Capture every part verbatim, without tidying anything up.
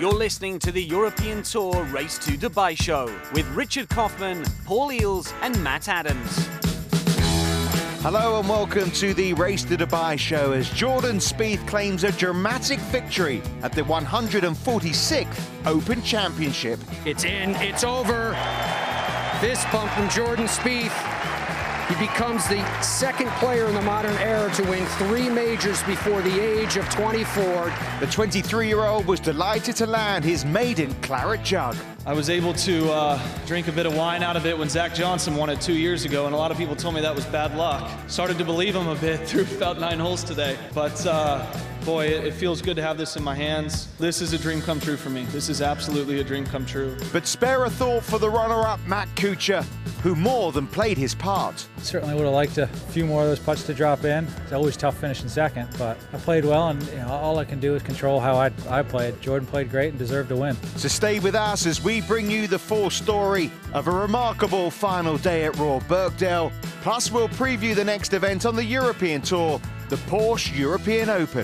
You're listening to the European Tour Race to Dubai show with Richard Kaufman, Paul Eales and Matt Adams. Hello and welcome to the Race to Dubai show as Jordan Spieth claims a dramatic victory at the one hundred forty-sixth Open Championship. It's in, it's over. Fist bump from Jordan Spieth. He becomes the second player in the modern era to win three majors before the age of twenty-four. The twenty-three-year-old was delighted to land his maiden claret jug. I was able to uh, drink a bit of wine out of it when Zach Johnson won it two years ago, and a lot of people told me that was bad luck. Started to believe him a bit through about nine holes today. But uh, boy, it, it feels good to have this in my hands. This is a dream come true for me. This is absolutely a dream come true. But spare a thought for the runner-up, Matt Kuchar, who more than played his part. Certainly would have liked a few more of those putts to drop in. It's always tough finishing second, but I played well, and you know, all I can do is control how I, I played. Jordan played great and deserved to win. So stay with us as we bring you the full story of a remarkable final day at Royal Birkdale. Plus, we'll preview the next event on the European Tour, the Porsche European Open.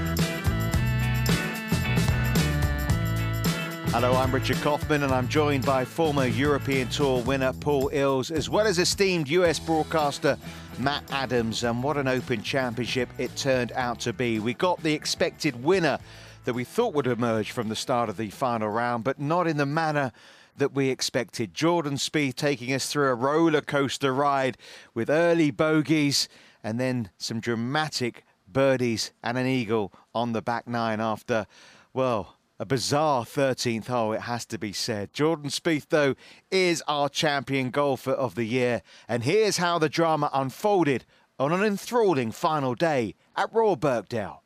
Hello, I'm Richard Kaufman and I'm joined by former European Tour winner Paul Eales, as well as esteemed U S broadcaster Matt Adams. And what an Open Championship it turned out to be. We got the expected winner that we thought would emerge from the start of the final round, but not in the manner that we expected. Jordan Spieth taking us through a roller coaster ride with early bogeys and then some dramatic birdies and an eagle on the back nine after, well, a bizarre thirteenth hole, it has to be said. Jordan Spieth, though, is our champion golfer of the year. And here's how the drama unfolded on an enthralling final day at Royal Birkdale.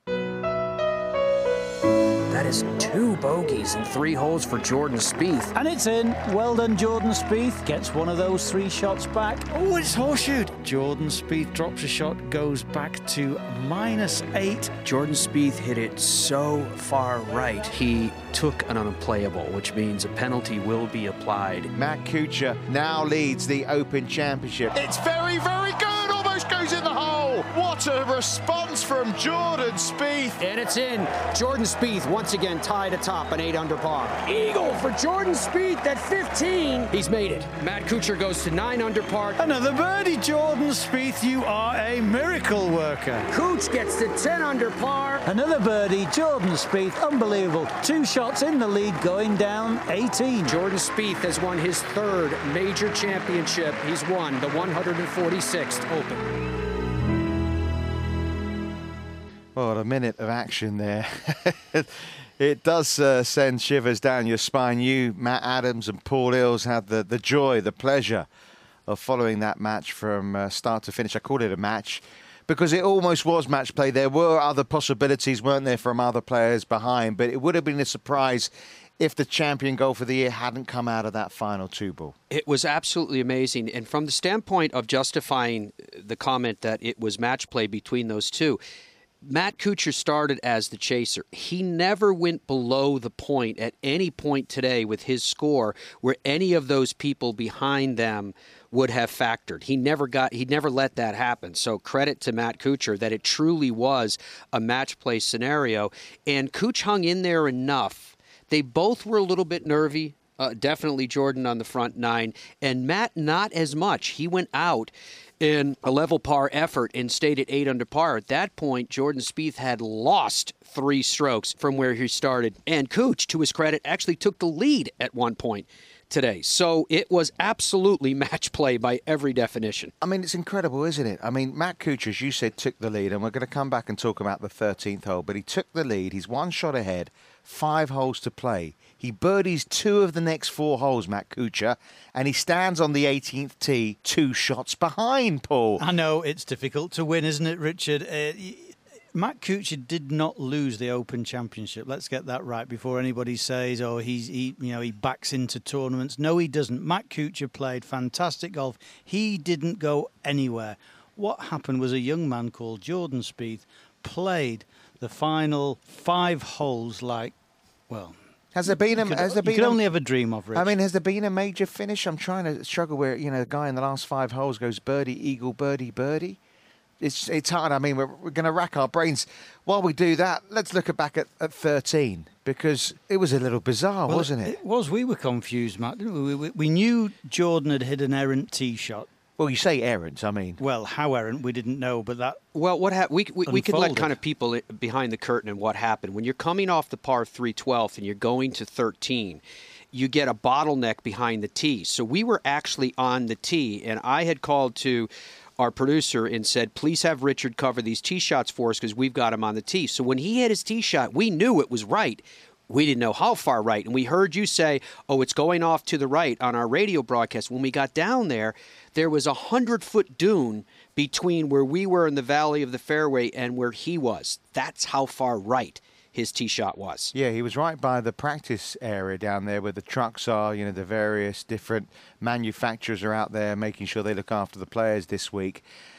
That is two bogeys in three holes for Jordan Spieth. And it's in. Well done, Jordan Spieth. Gets one of those three shots back. Oh, it's horseshoed. Jordan Spieth drops a shot, goes back to minus eight. Jordan Spieth hit it so far right. He took an unplayable, which means a penalty will be applied. Matt Kuchar now leads the Open Championship. It's very, very good. Almost goes in the hole. What a response from Jordan Spieth. And it's in. Jordan Spieth once again tied atop an eight under par. Eagle for Jordan Spieth at fifteen. He's made it. Matt Kuchar goes to nine under par. Another birdie, Jordan Spieth. You are a miracle worker. Cooch gets to ten under par. Another birdie, Jordan Spieth. Unbelievable. Two shots in the lead, going down eighteen. Jordan Spieth has won his third major championship. He's won the one hundred forty-sixth Open. Well, a minute of action there. It does uh, send shivers down your spine. You, Matt Adams and Paul Eales had the, the joy, the pleasure of following that match from uh, start to finish. I called it a match because it almost was match play. There were other possibilities, weren't there, from other players behind, but it would have been a surprise if the champion golfer of the year hadn't come out of that final two ball. It was absolutely amazing. And from the standpoint of justifying the comment that it was match play between those two, Matt Kuchar started as the chaser. He never went below the point at any point today with his score where any of those people behind them would have factored. He never got, he never let that happen. So credit to Matt Kuchar that it truly was a match play scenario. And Kuch hung in there enough. They both were a little bit nervy. Uh, definitely Jordan on the front nine. And Matt not as much. He went out in a level par effort and stayed at eight under par. At that point, Jordan Spieth had lost three strokes from where he started. And Cooch, to his credit, actually took the lead at one point today. So it was absolutely match play by every definition. I mean, it's incredible, isn't it? I mean, Matt Kuchar, as you said, took the lead, and we're going to come back and talk about the thirteenth hole, but he took the lead. He's one shot ahead, five holes to play. He birdies two of the next four holes, Matt Kuchar, and he stands on the eighteenth tee, two shots behind, Paul. I know it's difficult to win, isn't it, Richard? Uh, Matt Kuchar did not lose the Open Championship. Let's get that right before anybody says, "Oh, he's he, you know, he backs into tournaments." No, he doesn't. Matt Kuchar played fantastic golf. He didn't go anywhere. What happened was a young man called Jordan Spieth played the final five holes like, well. Has there been a? Could, has there been you could a, only ever dream of, Rich. I mean, has there been a major finish? I'm trying to struggle where, you know, the guy in the last five holes goes birdie, eagle, birdie, birdie. It's it's hard. I mean, we're, we're going to rack our brains. While we do that, let's look back at, at thirteen. because it was a little bizarre, well, wasn't it? It was. We were confused, Matt, didn't we? We, we knew Jordan had hit an errant tee shot. Well, you say errant, I mean. Well, how errant, we didn't know, but that Well, what hap- we, we, we could let unfolded. kind of people i- behind the curtain and what happened. When you're coming off the par three twelfth and you're going to thirteen, you get a bottleneck behind the tee. So we were actually on the tee, and I had called to our producer and said, please have Richard cover these tee shots for us because we've got him on the tee. So when he hit his tee shot, we knew it was right. We didn't know how far right. And we heard you say, oh, it's going off to the right on our radio broadcast. When we got down there, there was a hundred-foot dune between where we were in the valley of the fairway and where he was. That's how far right his tee shot was. Yeah, he was right by the practice area down there where the trucks are. You know, the various different manufacturers are out there making sure they look after the players this week.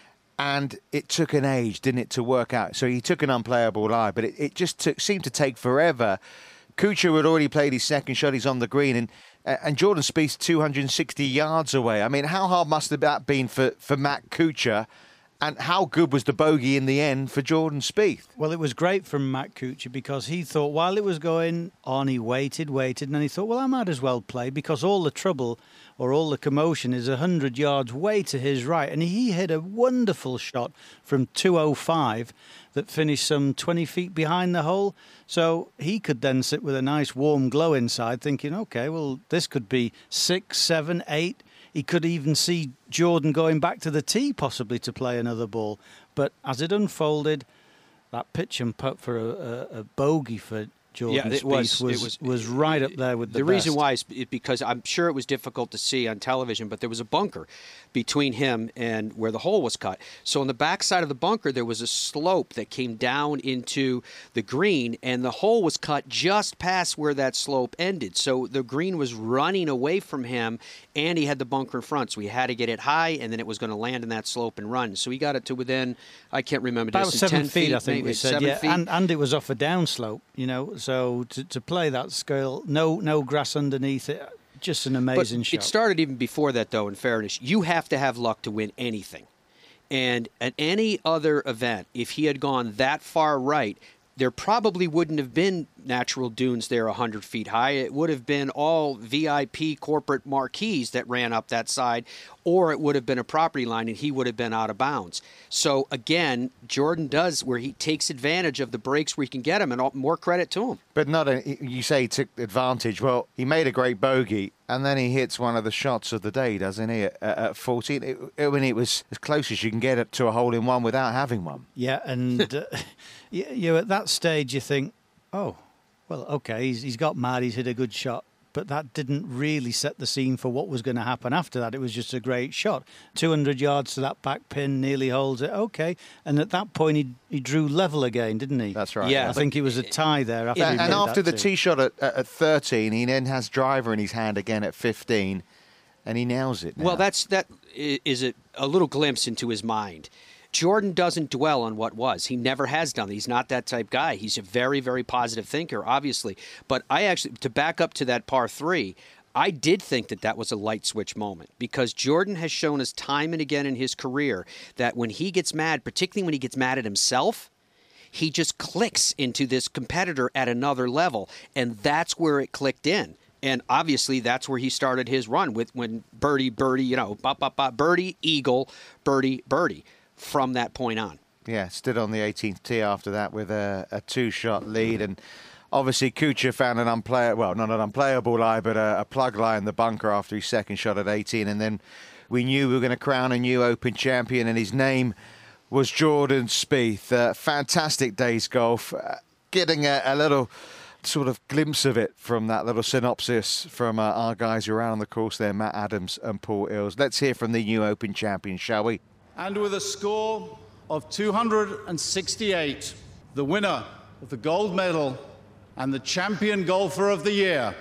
And it took an age, didn't it, to work out. So he took an unplayable lie, but it, it just took, seemed to take forever. Kuchar had already played his second shot. He's on the green. And and Jordan Spieth two hundred sixty yards away. I mean, how hard must that been for, for Matt Kuchar? And how good was the bogey in the end for Jordan Spieth? Well, it was great from Matt Kuchar because he thought while it was going on, he waited, waited, and then he thought, well, I might as well play because all the trouble or all the commotion is one hundred yards way to his right. And he hit a wonderful shot from two oh five that finished some twenty feet behind the hole. So he could then sit with a nice warm glow inside thinking, OK, well, this could be six, seven, eight. He could even see Jordan going back to the tee possibly to play another ball. But as it unfolded, that pitch and putt for a, a, a bogey for Jordan Yeah, it Spieth was- was, it was- was right up there with the, The reason best. why is b- because I'm sure it was difficult to see on television, but there was a bunker between him and where the hole was cut. So on the backside of the bunker, there was a slope that came down into the green, and the hole was cut just past where that slope ended. So the green was running away from him, and he had the bunker in front. So he had to get it high, and then it was going to land in that slope and run. So he got it to within, I can't remember, About distance, seven ten feet, feet, I think maybe we said, seven yeah, feet. and and it was off a downslope, you know. So to, to play that scale, no no grass underneath it, just an amazing but shot. It started even before that, though, in fairness. You have to have luck to win anything. And at any other event, if he had gone that far right, there probably wouldn't have been natural dunes there one hundred feet high. It would have been all V I P corporate marquees that ran up that side, or it would have been a property line and he would have been out of bounds. So, again, Jordan does where he takes advantage of the breaks where he can get him, and all, more credit to him. But not a, you say he took advantage. Well, he made a great bogey, and then he hits one of the shots of the day, doesn't he, at, at fourteen? It, I mean, it was as close as you can get it to a hole-in-one without having one. Yeah, and uh, you, you at that stage you think, oh, well, okay, he's, he's got mad, he's hit a good shot, but that didn't really set the scene for what was going to happen after that. It was just a great shot. two hundred yards to that back pin, nearly holds it, okay. And at that point, he he drew level again, didn't he? That's right. Yeah, I think it was a tie there. After And, he and made after that the tee. tee shot at, at thirteen, he then has driver in his hand again at fifteen, and he nails it now. Well, that's that i- is a, a little glimpse into his mind. Jordan doesn't dwell on what was. He never has done. He's not that type guy. He's a very, very positive thinker, obviously. But I actually, to back up to that par three, I did think that that was a light switch moment because Jordan has shown us time and again in his career that when he gets mad, particularly when he gets mad at himself, he just clicks into this competitor at another level. And that's where it clicked in. And obviously, that's where he started his run with when birdie, birdie, you know, bop, bop, bop, birdie, eagle, birdie, birdie. From that point on. Yeah, stood on the eighteenth tee after that with a, a two-shot lead. And obviously, Kuchar found an unplayable, well, not an unplayable lie, but a, a plug lie in the bunker after his second shot at eighteen. And then we knew we were going to crown a new Open champion, and his name was Jordan Spieth. Uh, fantastic day's golf. Uh, getting a, a little sort of glimpse of it from that little synopsis from uh, our guys who are on the course there, Matt Adams and Paul Ills. Let's hear from the new Open champion, shall we? And with a score of two hundred sixty-eight, the winner of the gold medal and the champion golfer of the year,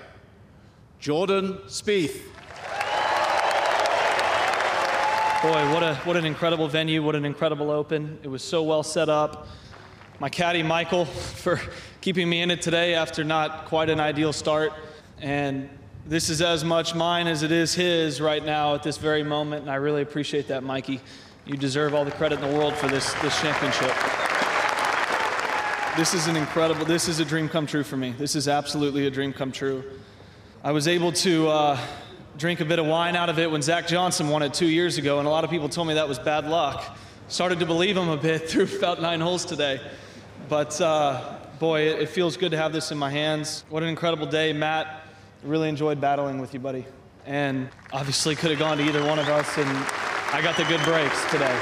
Jordan Spieth. Boy, what a what an incredible venue, what an incredible Open. It was so well set up. My caddy, Michael, for keeping me in it today after not quite an ideal start. And this is as much mine as it is his right now at this very moment, and I really appreciate that, Mikey. You deserve all the credit in the world for this, this championship. This is an incredible, this is a dream come true for me. This is absolutely a dream come true. I was able to uh, drink a bit of wine out of it when Zach Johnson won it two years ago, and a lot of people told me that was bad luck. Started to believe him a bit through about nine holes today. But uh, boy, it, it feels good to have this in my hands. What an incredible day, Matt. Really enjoyed battling with you, buddy. And obviously could have gone to either one of us, and I got the good breaks today.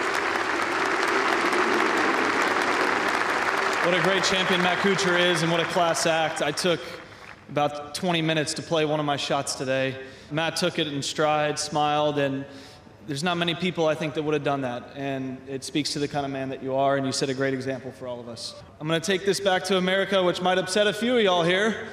What a great champion Matt Kuchar is, and what a class act. I took about twenty minutes to play one of my shots today. Matt took it in stride, smiled, and there's not many people, I think, that would have done that. And it speaks to the kind of man that you are, and you set a great example for all of us. I'm going to take this back to America, which might upset a few of y'all here.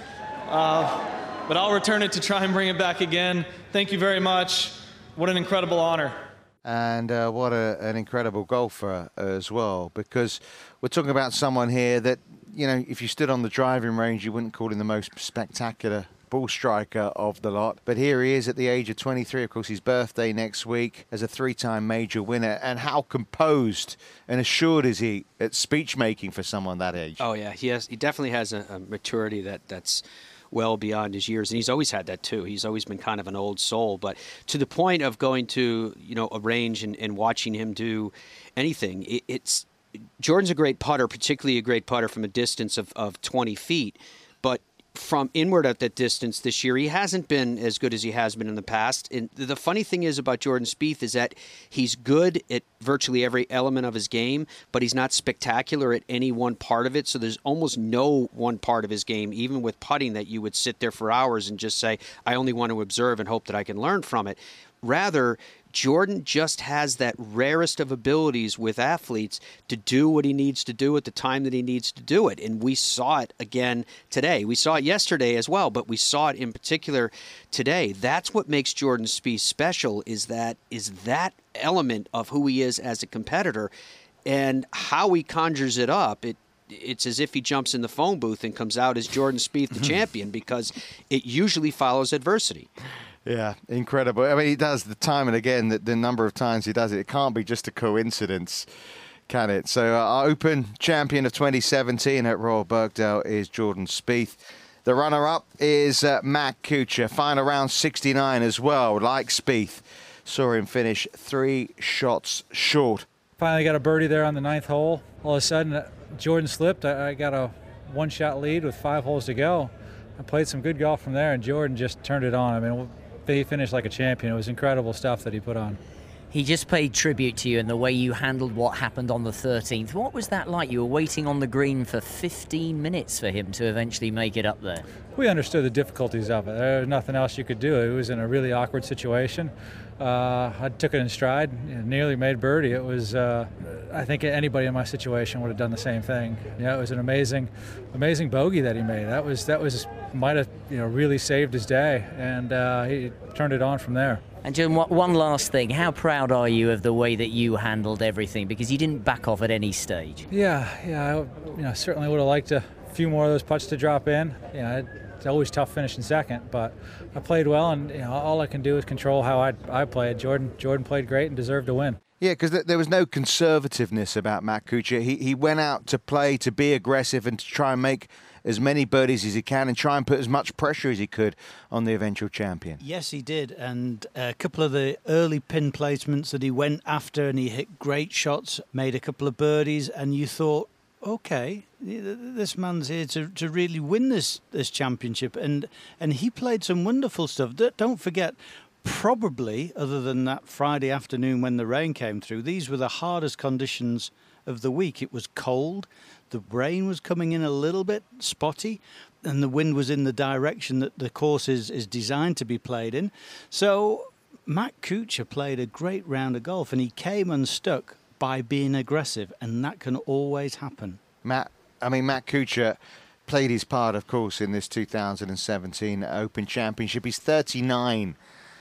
Uh, but I'll return it to try and bring it back again. Thank you very much. What an incredible honor. And uh, what a, an incredible golfer as well, because we're talking about someone here that, you know, if you stood on the driving range, you wouldn't call him the most spectacular ball striker of the lot. But here he is at the age of twenty-three, of course, his birthday next week, as a three-time major winner. And how composed and assured is he at speech making for someone that age? Oh, yeah, he has. He definitely has a, a maturity that that's well beyond his years, and he's always had that too. He's always been kind of an old soul, but to the point of going to, you know, a range and, and watching him do anything, it, it's Jordan's a great putter, particularly a great putter from a distance of, of twenty feet, but from inward at that distance this year, he hasn't been as good as he has been in the past. And the funny thing is about Jordan Spieth is that he's good at virtually every element of his game, but he's not spectacular at any one part of it. So there's almost no one part of his game, even with putting, that you would sit there for hours and just say, I only want to observe and hope that I can learn from it. Rather, Jordan just has that rarest of abilities with athletes to do what he needs to do at the time that he needs to do it. And we saw it again today. We saw it yesterday as well, but we saw it in particular today. That's what makes Jordan Spieth special, is that is that element of who he is as a competitor, and how he conjures it up. It It's as if he jumps in the phone booth and comes out as Jordan Spieth, the champion, because it usually follows adversity. Yeah, incredible. I mean, he does the time and again, the, the number of times he does it. It can't be just a coincidence, can it? So uh, our Open champion of twenty seventeen at Royal Birkdale is Jordan Spieth. The runner-up is uh, Matt Kuchar. Final round sixty-nine as well, like Spieth. Saw him finish three shots short. Finally got a birdie there on the ninth hole. All of a sudden, uh, Jordan slipped. I, I got a one-shot lead with five holes to go. I played some good golf from there, and Jordan just turned it on. I mean, he finished like a champion. It was incredible stuff that he put on. He just paid tribute to you in the way you handled what happened on the thirteenth. What was that like? You were waiting on the green for fifteen minutes for him to eventually make it up there. We understood the difficulties of it. There was nothing else you could do. It was in a really awkward situation. Uh, I took it in stride, nearly made birdie. It was, uh, I think anybody in my situation would have done the same thing. Yeah, it was an amazing, amazing bogey that he made. That was, that was, might have, you know, really saved his day, and uh, he turned it on from there. And Jim, one last thing. How proud are you of the way that you handled everything? Because you didn't back off at any stage. Yeah, yeah. I, you know, certainly would have liked a few more of those putts to drop in. You know, it's always tough finishing second, but I played well, and you know, all I can do is control how I I played. Jordan Jordan played great and deserved to win. Yeah, because th there was no conservativeness about Matt Kuchar. He he went out to play, to be aggressive, and to try and make as many birdies as he can, and try and put as much pressure as he could on the eventual champion. Yes, he did. And a couple of the early pin placements that he went after, and he hit great shots, made a couple of birdies, and you thought, okay, this man's here to, to really win this this championship. And, and he played some wonderful stuff. Don't forget, probably, other than that Friday afternoon when the rain came through, these were the hardest conditions of the week. It was cold. The rain was coming in a little bit spotty, and the wind was in the direction that the course is, is designed to be played in. So Matt Kuchar played a great round of golf, and he came unstuck by being aggressive, and that can always happen. Matt, I mean, Matt Kuchar played his part, of course, in this two thousand seventeen Open Championship. He's thirty-nine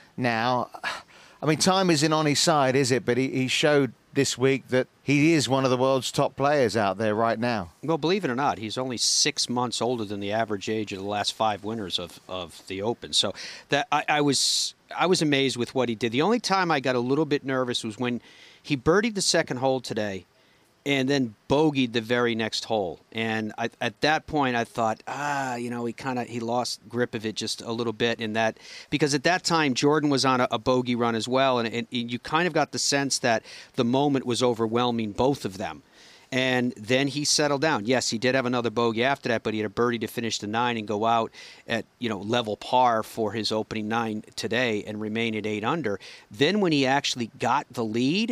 now. I mean, time isn't on his side, is it? But he, he showed this week that he is one of the world's top players out there right now. Well, believe it or not, he's only six months older than the average age of the last five winners of, of the Open. So that I, I was I was amazed with what he did. The only time I got a little bit nervous was when he birdied the second hole today, and then bogeyed the very next hole. And I, at that point, I thought, ah, you know, he kind of he lost grip of it just a little bit in that, because at that time Jordan was on a, a bogey run as well, and, and you kind of got the sense that the moment was overwhelming both of them. And then he settled down. Yes, he did have another bogey after that, but he had a birdie to finish the nine and go out at, you know, level par for his opening nine today and remain at eight under. Then when he actually got the lead,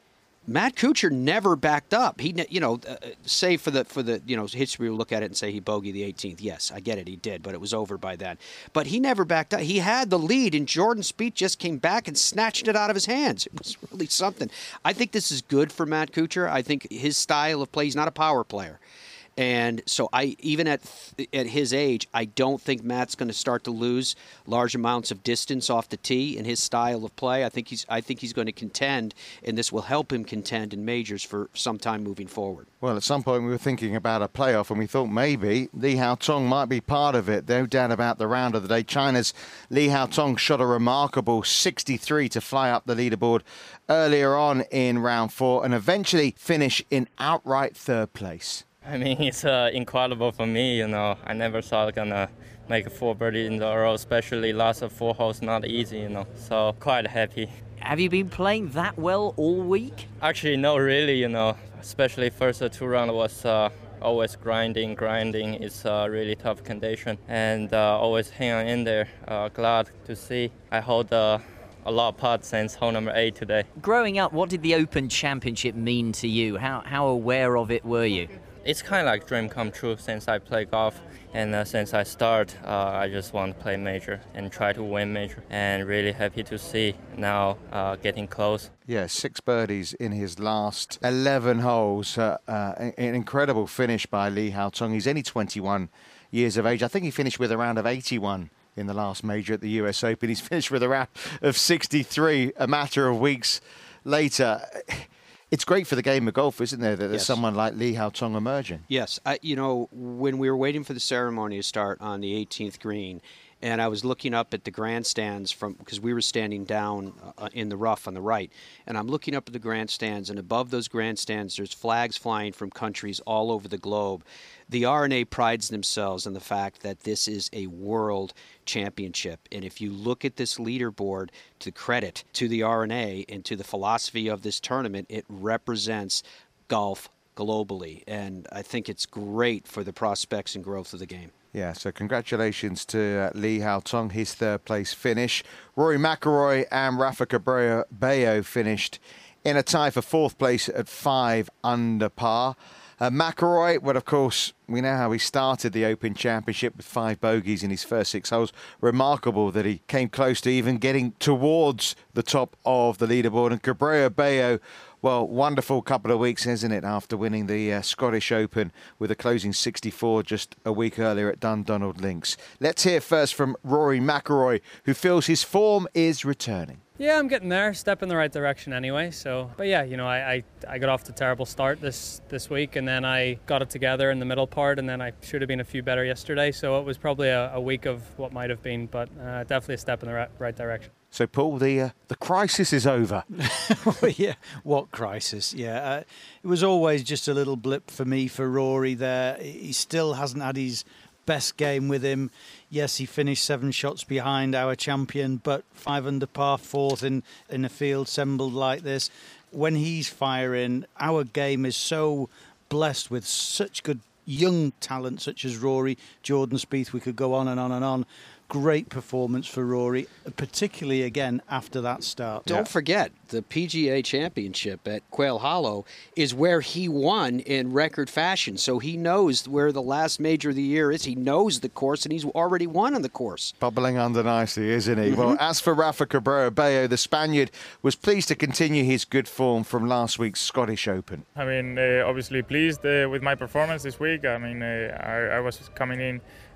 Matt Kuchar never backed up. He, you know, uh, say for the for the you know history, we'll look at it and say he bogeyed the eighteenth. Yes, I get it, he did, but it was over by then. But he never backed up. He had the lead, and Jordan Spieth just came back and snatched it out of his hands. It was really something. I think this is good for Matt Kuchar. I think his style of play, he's not a power player. And so I, even at at his age, I don't think Matt's going to start to lose large amounts of distance off the tee in his style of play. I think he's I think he's going to contend, and this will help him contend in majors for some time moving forward. Well, at some point we were thinking about a playoff, and we thought maybe Li Haotong might be part of it. No doubt about the round of the day. China's Li Haotong shot a remarkable sixty-three to fly up the leaderboard earlier on in round four and eventually finish in outright third place. I mean, it's uh, incredible for me, you know. I never thought I'm gonna make four birdies in a row, especially last four holes, not easy, you know. So quite happy. Have you been playing that well all week? Actually, no, really, you know. Especially first two rounds was uh, always grinding, grinding. It's a really tough condition, and uh, always hang on in there. Uh, glad to see I hold uh, a lot of putts since hole number eight today. Growing up, what did the Open Championship mean to you? How how aware of it were you? It's kind of like dream come true since I play golf, and uh, since I start, uh, I just want to play major and try to win major, and really happy to see now uh, getting close. Yeah, six birdies in his last eleven holes. Uh, uh, an incredible finish by Li Haotong. He's only twenty-one years of age. I think he finished with a round of eighty-one in the last major at the U S Open. He's finished with a round of sixty-three a matter of weeks later. It's great for the game of golf, isn't there, that there's Yes. someone like Li Haotong emerging? Yes. I, you know, when we were waiting for the ceremony to start on the eighteenth green, and I was looking up at the grandstands from because we were standing down uh, in the rough on the right, and I'm looking up at the grandstands, and above those grandstands, there's flags flying from countries all over the globe. The R N A prides themselves in the fact that this is a world championship. And if you look at this leaderboard, to credit to the R N A and to the philosophy of this tournament, it represents golf globally. And I think it's great for the prospects and growth of the game. Yeah, so congratulations to uh, Li Haotong, his third place finish. Rory McIlroy and Rafa Cabrera-Bello finished in a tie for fourth place at five under par. Uh, McIlroy, well, of course, we know how he started the Open Championship with five bogeys in his first six holes. Remarkable that he came close to even getting towards the top of the leaderboard. And Cabrera-Bello, well, wonderful couple of weeks, isn't it, after winning the uh, Scottish Open with a closing sixty-four just a week earlier at Dundonald Links. Let's hear first from Rory McIlroy, who feels his form is returning. Yeah, I'm getting there, step in the right direction anyway. So, but yeah, you know, I, I, I got off to a terrible start this, this week, and then I got it together in the middle part, and then I should have been a few better yesterday. So it was probably a, a week of what might have been, but uh, definitely a step in the right, right direction. So, Paul, the uh, the crisis is over. Well, yeah, what crisis? Yeah, uh, it was always just a little blip for me for Rory there. He still hasn't had his best game with him. Yes, he finished seven shots behind our champion, but five under par, fourth in, in a field assembled like this. When he's firing, our game is so blessed with such good young talent such as Rory, Jordan Spieth. We could go on and on and on. Great performance for Rory, particularly again after that start. Don't yeah. forget, the P G A Championship at Quail Hollow is where he won in record fashion. So he knows where the last major of the year is. He knows the course, and he's already won on the course. Bubbling under nicely, isn't he? Mm-hmm. Well, as for Rafa Cabrera-Bello, the Spaniard was pleased to continue his good form from last week's Scottish Open. I mean, uh, obviously pleased uh, with my performance this week. I mean, uh, I, I was coming in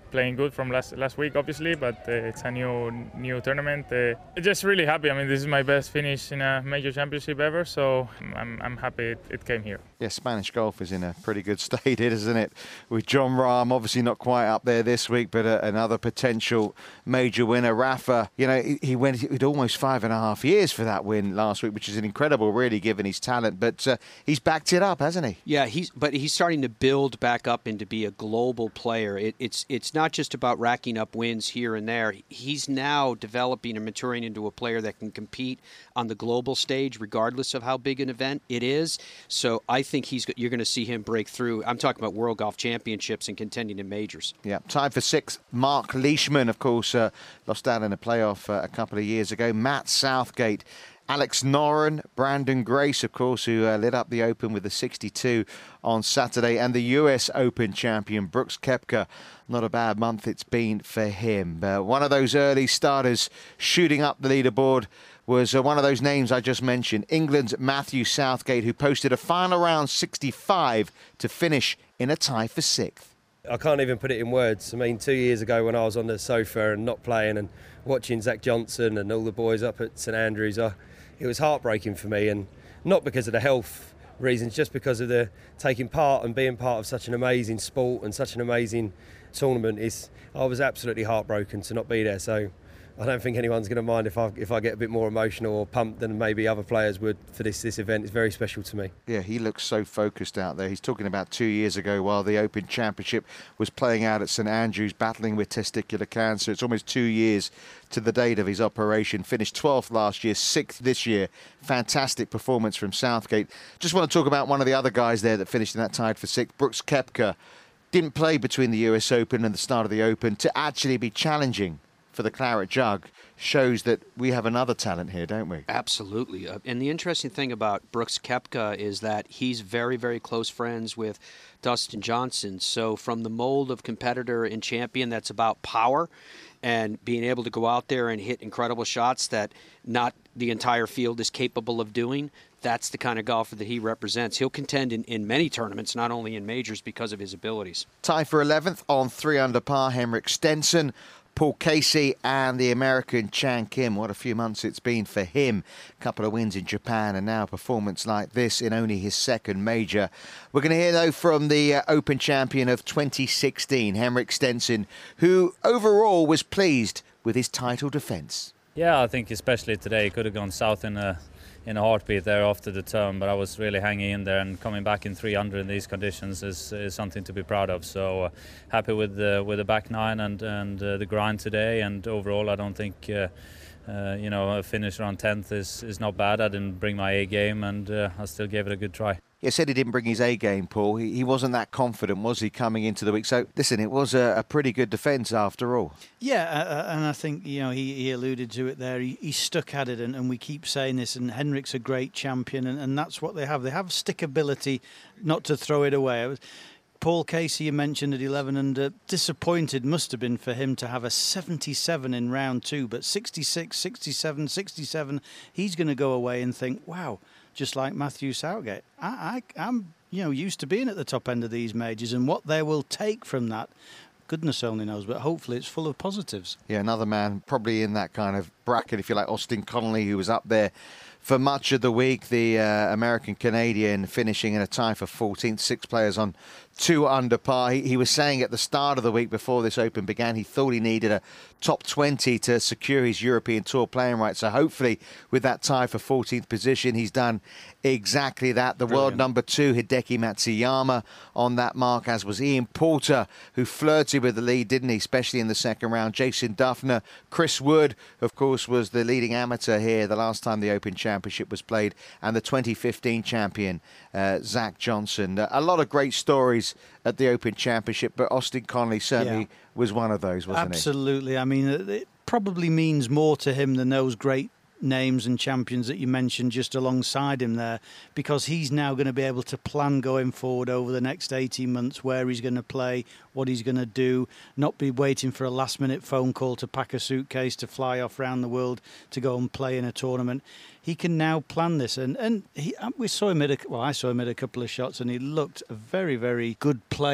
playing good from last last week, obviously, but uh, it's a new new tournament. Uh, just really happy. I mean, this is my best finish in a major championship ever, so I'm I'm happy it, it came here. Yeah, Spanish golf is in a pretty good state, isn't it? With Jon Rahm obviously not quite up there this week, but uh, another potential major winner. Rafa, you know, he, he went with almost five and a half years for that win last week, which is an incredible, really, given his talent. But uh, he's backed it up, hasn't he? Yeah, he's but he's starting to build back up and to be a global player. It, it's it's not just about racking up wins here and there. He's now developing and maturing into a player that can compete on the global stage, regardless of how big an event it is. So I think he's you're going to see him break through. I'm talking about World Golf Championships and contending in majors. Yeah, tied for sixth. Mark Leishman, of course, uh, lost out in a playoff uh, a couple of years ago. Matt Southgate, Alex Noren, Brandon Grace, of course, who uh, lit up the Open with the sixty-two on Saturday, and the U S Open champion, Brooks Koepka. Not a bad month it's been for him. Uh, one of those early starters shooting up the leaderboard was uh, one of those names I just mentioned, England's Matthew Southgate, who posted a final round sixty-five to finish in a tie for sixth. I can't even put it in words. I mean, two years ago when I was on the sofa and not playing and watching Zach Johnson and all the boys up at St Andrews, I, it was heartbreaking for me, and not because of the health reasons, just because of the taking part and being part of such an amazing sport and such an amazing tournament. Is I was absolutely heartbroken to not be there. So I don't think anyone's going to mind if I if I get a bit more emotional or pumped than maybe other players would for this this event. It's very special to me. Yeah, he looks so focused out there. He's talking about two years ago while the Open Championship was playing out at St Andrews, battling with testicular cancer. It's almost two years to the date of his operation. Finished twelfth last year, sixth this year. Fantastic performance from Southgate. Just want to talk about one of the other guys there that finished in that tied for sixth, Brooks Koepka. Didn't play between the U S Open and the start of the Open. To actually be challenging for the Claret Jug shows that we have another talent here, don't we? Absolutely. Uh, and the interesting thing about Brooks Koepka is that he's very, very close friends with Dustin Johnson. So from the mold of competitor and champion that's about power and being able to go out there and hit incredible shots that not the entire field is capable of doing, that's the kind of golfer that he represents. He'll contend in, in many tournaments, not only in majors, because of his abilities. Tie for eleventh on three under par, Henrik Stenson, Paul Casey and the American Chan Kim. What a few months it's been for him. A couple of wins in Japan and now a performance like this in only his second major. We're going to hear, though, from the uh, Open champion of twenty sixteen, Henrik Stenson, who overall was pleased with his title defence. Yeah, I think especially today it could have gone south in a in a heartbeat there after the turn, but I was really hanging in there, and coming back in three under in these conditions is, is something to be proud of. So uh, happy with the with the back nine and and uh, the grind today, and overall I don't think uh, uh, you know a finish around tenth is is not bad. I didn't bring my A game, and uh, I still gave it a good try. You said he didn't bring his A game, Paul. He, he wasn't that confident, was he, coming into the week? So, listen, it was a, a pretty good defence after all. Yeah, uh, and I think, you know, he, he alluded to it there. He, he stuck at it, and, and we keep saying this, and Henrik's a great champion, and, and that's what they have. They have stickability, not to throw it away. It was, Paul Casey, you mentioned at eleven under, disappointed must have been for him to have a seventy-seven in round two, but sixty-six, sixty-seven, sixty-seven, he's going to go away and think, wow, just like Matthew Southgate, I, I, I'm you know used to being at the top end of these majors, and what they will take from that, goodness only knows, but hopefully it's full of positives. Yeah, another man probably in that kind of bracket, if you like, Austin Connolly, who was up there for much of the week, the uh, American-Canadian finishing in a tie for fourteenth, six players on two under par. He, he was saying at the start of the week before this Open began, he thought he needed a top twenty to secure his European Tour playing rights. So hopefully with that tie for fourteenth position, he's done exactly that. The Brilliant. World number two, Hideki Matsuyama, on that mark, as was Ian Poulter, who flirted with the lead, didn't he, especially in the second round. Jason Duffner, Chris Wood, of course, was the leading amateur here the last time the Open Championship was played, and the twenty fifteen champion, uh, Zach Johnson. Uh, a lot of great stories at the Open Championship, but Austin Connolly certainly yeah. was one of those, wasn't Absolutely. he? Absolutely. I mean, it probably means more to him than those great names and champions that you mentioned just alongside him there, because he's now going to be able to plan going forward over the next eighteen months where he's going to play, what he's going to do, not be waiting for a last minute phone call to pack a suitcase to fly off around the world to go and play in a tournament. He can now plan this, and and he, we saw him at a, well I saw him at a couple of shots, and he looked a very very good player.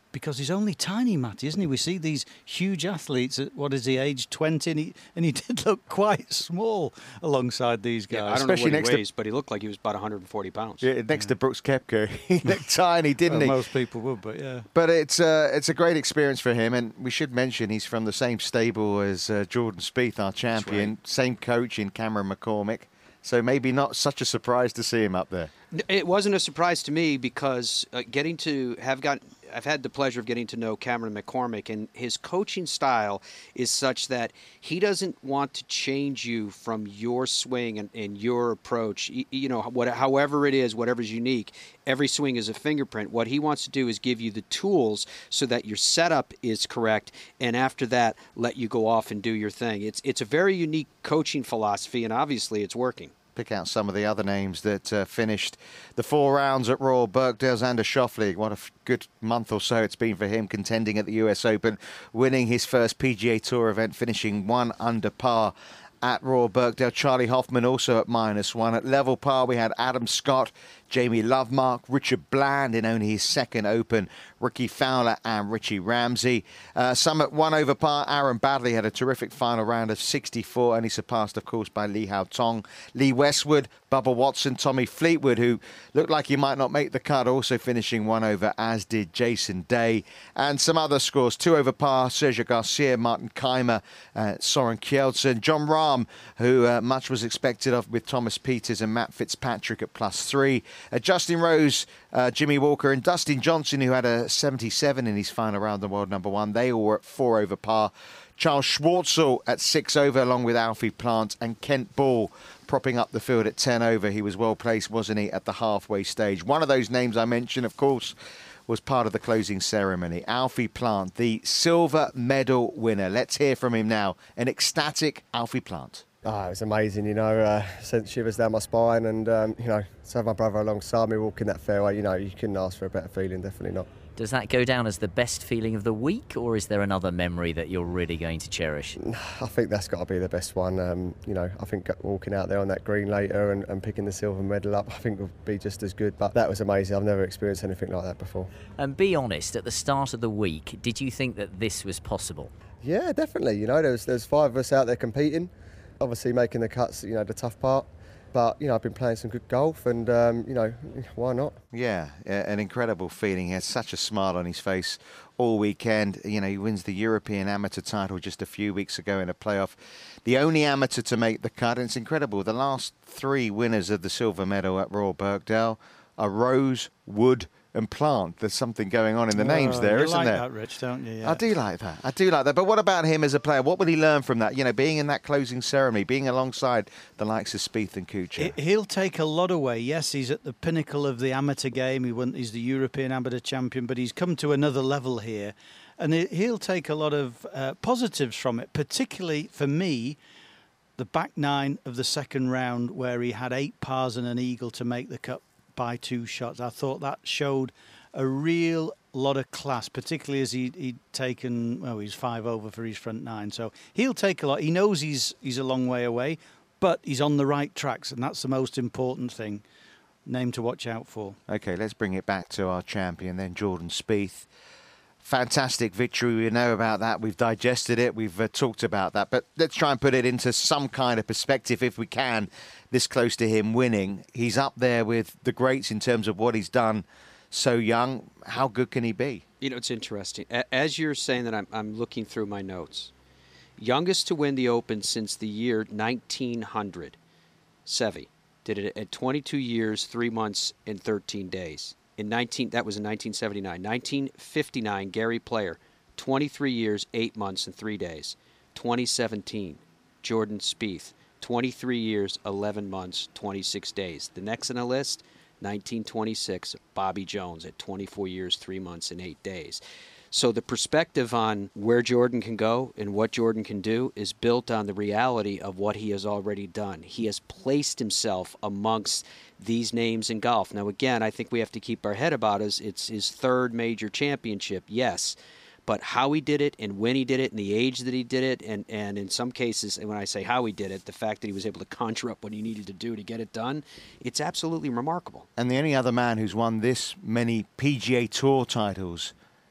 because he's only tiny, Matty, isn't he? We see these huge athletes at, what is he, age twenty, and he, and he did look quite small alongside these guys. Yeah, I don't Especially know what next he weighs, to, but he looked like he was about one hundred forty pounds. Yeah, next yeah. to Brooks Koepka. He looked tiny, didn't well, he? Most people would, but yeah. But it's, uh, it's a great experience for him, and we should mention he's from the same stable as uh, Jordan Spieth, our champion, right. Same coach in Cameron McCormick. So maybe not such a surprise to see him up there. It wasn't a surprise to me because uh, getting to have got, I've had the pleasure of getting to know Cameron McCormick, and his coaching style is such that he doesn't want to change you from your swing and, and your approach. You, you know, what, however it is, whatever's unique, every swing is a fingerprint. What he wants to do is give you the tools so that your setup is correct, and after that, let you go off and do your thing. It's it's a very unique coaching philosophy, and obviously it's working. Pick out some of the other names that uh, finished the four rounds at Royal Birkdale. Xander Schauffele, what a f- good month or so it's been for him, contending at the U S Open, winning his first P G A Tour event, finishing one under par at Royal Birkdale. Charlie Hoffman also at minus one. At level par, we had Adam Scott, Jamie Lovemark, Richard Bland in only his second Open, Ricky Fowler and Richie Ramsey. Uh, some at one over par, Aaron Baddeley had a terrific final round of sixty-four, only surpassed, of course, by Lee Hao Tong. Lee Westwood, Bubba Watson, Tommy Fleetwood, who looked like he might not make the cut, also finishing one over, as did Jason Day. And some other scores, two over par, Sergio Garcia, Martin Keimer, uh, Soren Kjeldsen, John Rahm, who uh, much was expected of with Thomas Pieters and Matt Fitzpatrick at plus three. Uh, Justin Rose, uh, Jimmy Walker and Dustin Johnson, who had a seventy-seven in his final round, the world number one. They all were at four over par. Charles Schwartzel at six over, along with Alfie Plant, and Kent Ball propping up the field at ten over. He was well placed, wasn't he, at the halfway stage. One of those names I mentioned, of course, was part of the closing ceremony. Alfie Plant, the silver medal winner. Let's hear from him now. An ecstatic Alfie Plant. Oh, it was amazing, you know, uh, sent shivers down my spine, and, um, you know, to have my brother alongside me walking that fairway, you know, you couldn't ask for a better feeling, definitely not. Does that go down as the best feeling of the week, or is there another memory that you're really going to cherish? I think that's got to be the best one. Um, you know, I think walking out there on that green later and, and picking the silver medal up, I think will be just as good. But that was amazing. I've never experienced anything like that before. And be honest, at the start of the week, did you think that this was possible? Yeah, definitely. You know, there's there's five of us out there competing, obviously making the cuts, you know, the tough part. But, you know, I've been playing some good golf and, um, you know, why not? Yeah, an incredible feeling. He has such a smile on his face all weekend. You know, he wins the European Amateur title just a few weeks ago in a playoff. The only amateur to make the cut, and it's incredible. The last three winners of the silver medal at Royal Birkdale are Rose, Wood and Plant. There's something going on in the names oh, there, you isn't like there? That, Rich, don't you? Yeah. I do like that. I do like that. But what about him as a player? What will he learn from that? You know, being in that closing ceremony, being alongside the likes of Spieth and Kuchar. He'll take a lot away. Yes, he's at the pinnacle of the amateur game. He won, he's the European amateur champion, but he's come to another level here. And he'll take a lot of uh, positives from it, particularly for me, the back nine of the second round where he had eight pars and an eagle to make the cut by two shots. I thought that showed a real lot of class, particularly as he, he'd taken, well, he's five over for his front nine. So he'll take a lot. He knows he's he's a long way away, but he's on the right tracks, and that's the most important thing. Name to watch out for. OK, let's bring it back to our champion then, Jordan Spieth. Fantastic victory. We know about that. We've digested it. We've uh, talked about that. But let's try and put it into some kind of perspective if we can, this close to him winning. He's up there with the greats in terms of what he's done so young. How good can he be? You know, it's interesting. As you're saying that, I'm, I'm looking through my notes. Youngest to win the Open since the year nineteen hundred. Seve did it at twenty-two years, three months, and thirteen days. In nineteen, that was in nineteen seventy-nine. nineteen fifty-nine, Gary Player, twenty-three years, eight months, and three days. twenty seventeen, Jordan Spieth, twenty-three years, eleven months, twenty-six days. The next on the list, nineteen twenty-six, Bobby Jones at twenty-four years, three months, and eight days. So the perspective on where Jordan can go and what Jordan can do is built on the reality of what he has already done. He has placed himself amongst these names in golf. Now, again, I think we have to keep our head about it. It's his third major championship, yes. But how he did it and when he did it and the age that he did it, and, and in some cases, and when I say how he did it, the fact that he was able to conjure up what he needed to do to get it done, it's absolutely remarkable. And the only other man who's won this many P G A Tour titles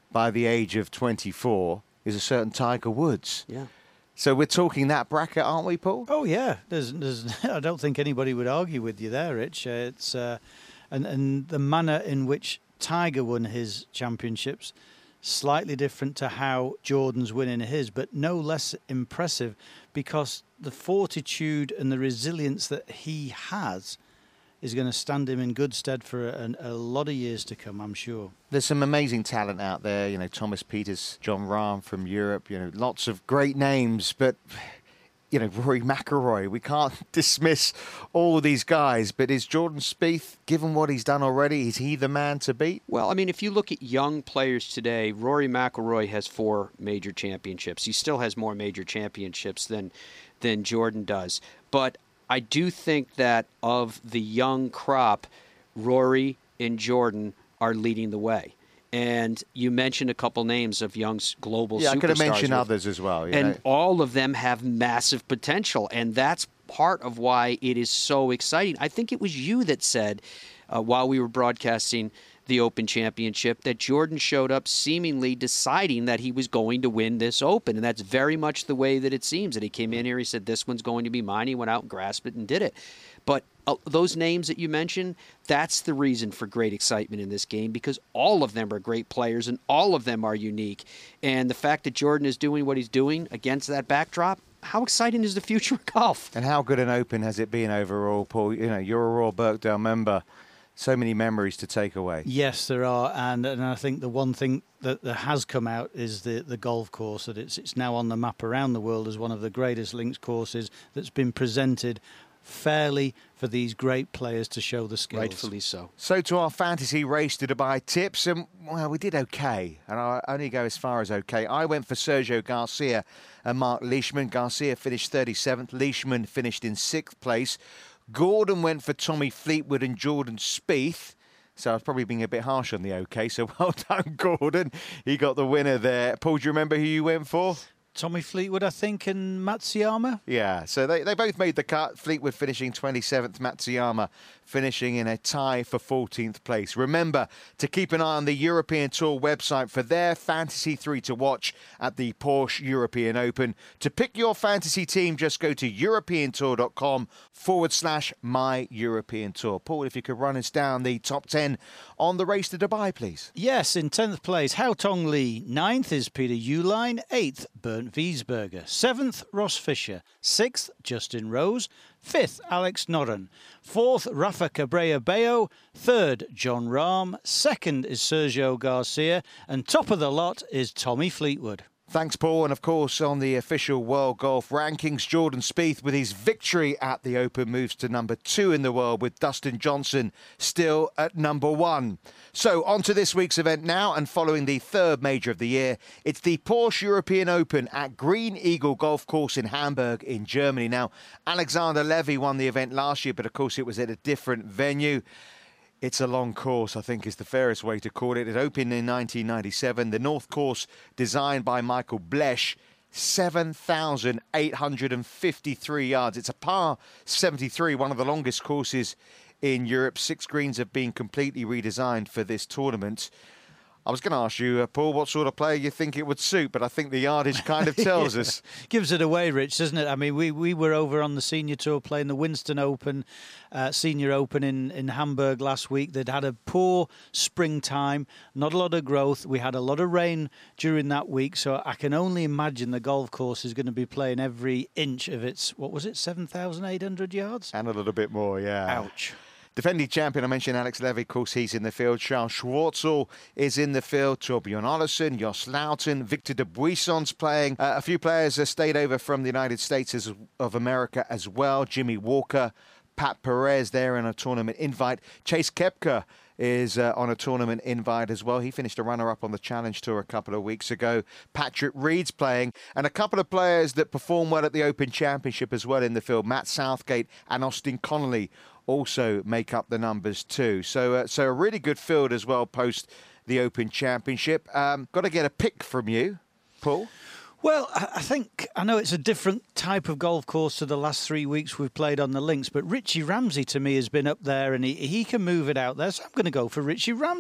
by the age of twenty-four is a certain Tiger Woods. Yeah. So we're talking that bracket, aren't we, Paul? Oh yeah, there's, there's I don't think anybody would argue with you there, Rich. Uh, it's uh, and and the manner in which Tiger won his championships, slightly different to how Jordan's winning his, but no less impressive because the fortitude and the resilience that he has is going to stand him in good stead for a, a lot of years to come, I'm sure. There's some amazing talent out there, you know, Thomas Pieters, John Rahm from Europe, you know, lots of great names, but, you know, Rory McIlroy, we can't dismiss all these guys, but is Jordan Spieth, given what he's done already, is he the man to beat? Well, I mean, if you look at young players today, Rory McIlroy has four major championships. He still has more major championships than than Jordan does. But I do think that of the young crop, Rory and Jordan are leading the way. And you mentioned a couple names of young global superstars. Yeah, I could have mentioned with, others as well. You and know. all of them have massive potential. And that's part of why it is so exciting. I think it was you that said, uh, while we were broadcasting the Open Championship, that Jordan showed up seemingly deciding that he was going to win this Open. And that's very much the way that it seems. That he came in here, he said, this one's going to be mine. He went out and grasped it and did it. But uh, those names that you mentioned, that's the reason for great excitement in this game, because all of them are great players and all of them are unique. And the fact that Jordan is doing what he's doing against that backdrop, how exciting is the future of golf? And how good an Open has it been overall, Paul? You know, you're a Royal Birkdale member. So many memories to take away. Yes, there are, and and I think the one thing that, that has come out is the, the golf course, that it's it's now on the map around the world as one of the greatest links courses that's been presented fairly for these great players to show the skills. Rightfully so. So to our fantasy race to Dubai tips, and well, we did okay, and I only go as far as okay. I went for Sergio Garcia and Mark Leishman. Garcia finished thirty-seventh. Leishman finished in sixth place. Gordon went for Tommy Fleetwood and Jordan Spieth. So I was probably being a bit harsh on the OK. So well done, Gordon. He got the winner there. Paul, do you remember who you went for? Tommy Fleetwood, I think, and Matsuyama. Yeah, so they, they both made the cut. Fleetwood finishing twenty-seventh, Matsuyama finishing in a tie for fourteenth place. Remember to keep an eye on the European Tour website for their Fantasy three to watch at the Porsche European Open. To pick your fantasy team, just go to europeantour.com forward slash my European Tour. Paul, if you could run us down the top ten on the race to Dubai, please. Yes, in tenth place, Hao Tong Lee. ninth is Peter Uihlein. eighth, Bernd Wiesberger. seventh, Ross Fisher. sixth, Justin Rose. fifth, Alex Noren. fourth, Rafa Cabrera Bello. third, John Rahm. second is Sergio Garcia. And top of the lot is Tommy Fleetwood. Thanks, Paul. And of course, on the official World Golf Rankings, Jordan Spieth, with his victory at the Open, moves to number two in the world, with Dustin Johnson still at number one. So on to this week's event now, and following the third major of the year, it's the Porsche European Open at Green Eagle Golf Course in Hamburg in Germany. Now, Alexander Levy won the event last year, but of course it was at a different venue. It's a long course, I think is the fairest way to call it. It opened in nineteen ninety-seven. The North Course, designed by Michael Blesch, seven thousand eight hundred fifty-three yards. It's a par seventy-three, one of the longest courses in Europe. Six greens have been completely redesigned for this tournament. I was going to ask you, uh, Paul, what sort of player you think it would suit, but I think the yardage kind of tells yeah. us. Gives it away, Rich, doesn't it? I mean, we, we were over on the Senior Tour playing the Winston Open, uh, Senior Open in, in Hamburg last week. They'd had a poor springtime, not a lot of growth. We had a lot of rain during that week, so I can only imagine the golf course is going to be playing every inch of its, what was it, seven thousand eight hundred yards? And a little bit more, yeah. Ouch. Defending champion, I mentioned Alex Levy, of course, he's in the field. Charles Schwartzel is in the field. Torbjorn Olesen, Jos Luiten, Victor Dubuisson's playing. Uh, a few players have stayed over from the United States as, of America as well. Jimmy Walker, Pat Perez there in a tournament invite. Chase Koepka is uh, on a tournament invite as well. He finished a runner-up on the Challenge Tour a couple of weeks ago. Patrick Reed's playing, and a couple of players that perform well at the Open Championship as well in the field. Matt Southgate and Austin Connolly also make up the numbers too. So, uh, so a really good field as well post the Open Championship. Um, got to get a pick from you, Paul. Well, I think, I know it's a different type of golf course to the last three weeks we've played on the links, but Richie Ramsey to me has been up there and he, he can move it out there, so I'm going to go for Richie Ramsey.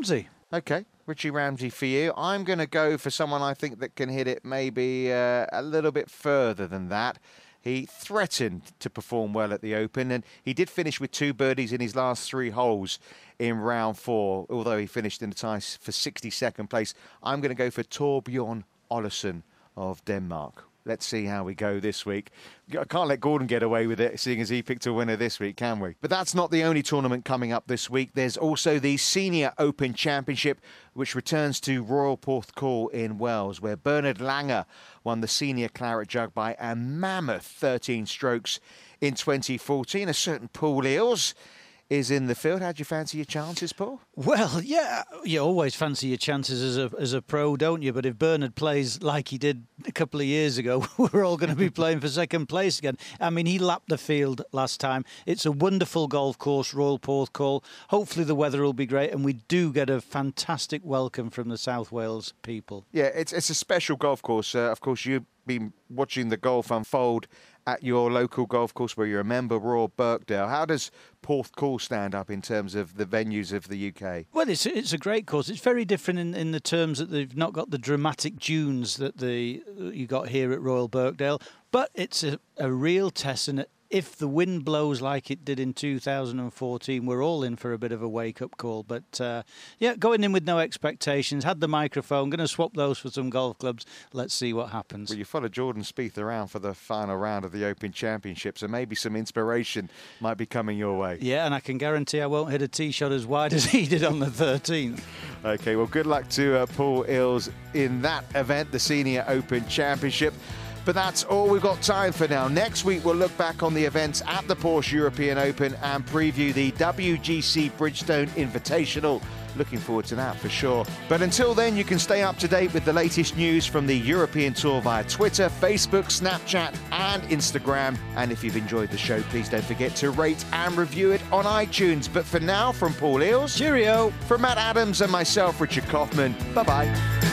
Okay, Richie Ramsey for you. I'm going to go for someone I think that can hit it maybe uh, a little bit further than that. He threatened to perform well at the Open, and he did finish with two birdies in his last three holes in round four, although he finished in the tie for sixty-second place. I'm going to go for Torbjorn Olesen of Denmark. Let's see how we go this week. I can't let Gordon get away with it, seeing as he picked a winner this week, can we? But that's not the only tournament coming up this week. There's also the Senior Open Championship, which returns to Royal Porthcawl in Wales, where Bernard Langer won the Senior Claret Jug by a mammoth thirteen strokes in twenty fourteen. A certain Paul Eales is in the field. How do you fancy your chances, Paul? Well, yeah, you always fancy your chances as a as a pro, don't you? But if Bernard plays like he did a couple of years ago, we're all going to be playing for second place again. I mean, he lapped the field last time. It's a wonderful golf course, Royal Porthcawl. Hopefully the weather will be great, and we do get a fantastic welcome from the South Wales people. Yeah, it's, it's a special golf course. Uh, of course, you've been watching the golf unfold at your local golf course where you're a member, Royal Birkdale. How does Porthcawl stand up in terms of the venues of the U K? Well, it's it's a great course. It's very different in, in the terms that they've not got the dramatic dunes that the you got here at Royal Birkdale, but it's a, a real test. And if the wind blows like it did in two thousand fourteen, we're all in for a bit of a wake-up call. But, uh, yeah, going in with no expectations, had the microphone, going to swap those for some golf clubs. Let's see what happens. Well, you followed Jordan Spieth around for the final round of the Open Championship, so maybe some inspiration might be coming your way. Yeah, and I can guarantee I won't hit a tee shot as wide as he did on the thirteenth. OK, well, good luck to uh, Paul Eales in that event, the Senior Open Championship. But that's all we've got time for now. Next week, we'll look back on the events at the Porsche European Open and preview the W G C Bridgestone Invitational. Looking forward to that for sure. But until then, you can stay up to date with the latest news from the European Tour via Twitter, Facebook, Snapchat and Instagram. And if you've enjoyed the show, please don't forget to rate and review it on iTunes. But for now, from Paul Eales, cheerio. From Matt Adams and myself, Richard Kaufman, bye-bye.